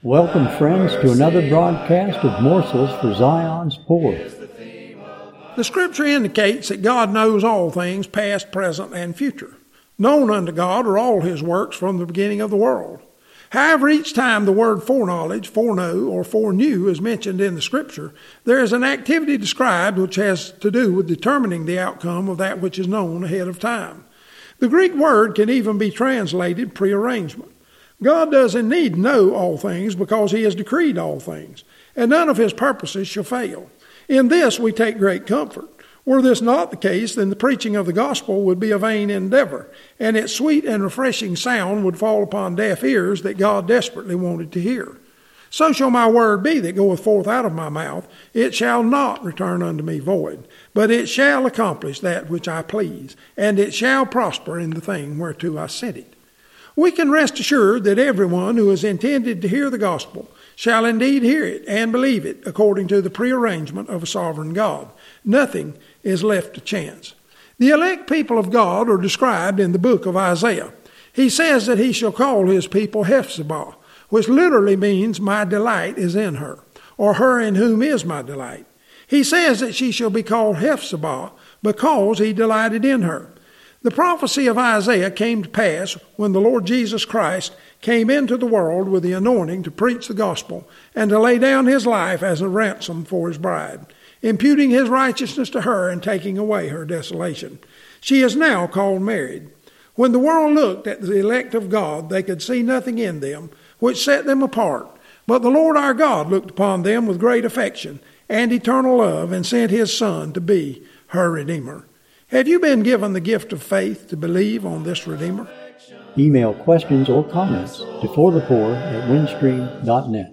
Welcome, friends, to another broadcast of Morsels for Zion's Poor. The Scripture indicates that God knows all things, past, present, and future. Known unto God are all His works from the beginning of the world. However, each time the word foreknowledge, foreknow, or foreknew is mentioned in the Scripture, there is an activity described which has to do with determining the outcome of that which is known ahead of time. The Greek word can even be translated prearrangement. God does indeed know all things because He has decreed all things, and none of His purposes shall fail. In this we take great comfort. Were this not the case, then the preaching of the gospel would be a vain endeavor, and its sweet and refreshing sound would fall upon deaf ears that God desperately wanted to hear. So shall my word be that goeth forth out of my mouth. It shall not return unto me void, but it shall accomplish that which I please, and it shall prosper in the thing whereto I sent it. We can rest assured that everyone who is intended to hear the gospel shall indeed hear it and believe it according to the prearrangement of a sovereign God. Nothing is left to chance. The elect people of God are described in the book of Isaiah. He says that He shall call His people Hephzibah, which literally means my delight is in her, or her in whom is my delight. He says that she shall be called Hephzibah because He delighted in her. The prophecy of Isaiah came to pass when the Lord Jesus Christ came into the world with the anointing to preach the gospel and to lay down His life as a ransom for His bride, imputing His righteousness to her and taking away her desolation. She is now called married. When the world looked at the elect of God, they could see nothing in them which set them apart. But the Lord our God looked upon them with great affection and eternal love and sent His Son to be her Redeemer. Have you been given the gift of faith to believe on this Redeemer? Email questions or comments to forthepoor@windstream.net.